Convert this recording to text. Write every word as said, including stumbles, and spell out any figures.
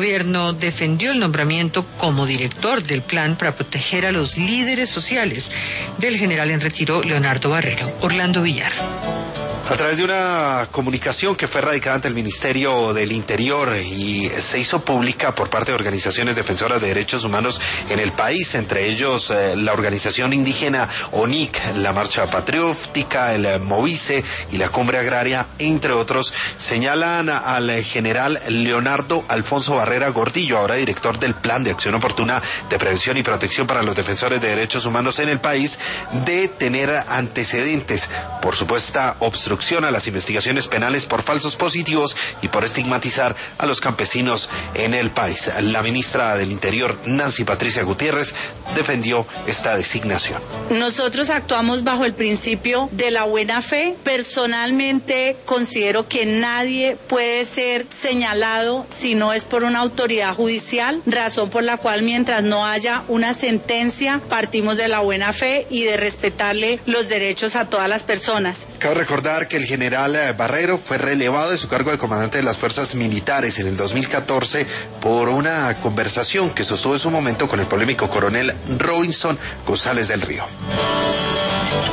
gobierno defendió el nombramiento como director del plan para proteger a los líderes sociales del general en retiro Leonardo Barrero. Orlando Villar. A través de una comunicación que fue radicada ante el Ministerio del Interior y se hizo pública por parte de organizaciones defensoras de derechos humanos en el país, entre ellos eh, la organización indígena O N I C, la Marcha Patriótica, el Movice y la Cumbre Agraria, entre otros, señalan al general Leonardo Alfonso Barrera Gordillo, ahora director del Plan de Acción Oportuna de Prevención y Protección para los Defensores de Derechos Humanos en el país, de tener antecedentes por supuesta obstrucción a las investigaciones penales por falsos positivos y por estigmatizar a los campesinos en el país. La ministra del Interior, Nancy Patricia Gutiérrez, defendió esta designación. Nosotros actuamos bajo el principio de la buena fe. Personalmente considero que nadie puede ser señalado si no es por una autoridad judicial, razón por la cual mientras no haya una sentencia partimos de la buena fe y de respetarle los derechos a todas las personas. Cabe recordar que el general Barrero fue relevado de su cargo de comandante de las fuerzas militares en el dos mil catorce por una conversación que sostuvo en su momento con el polémico coronel Robinson González del Río.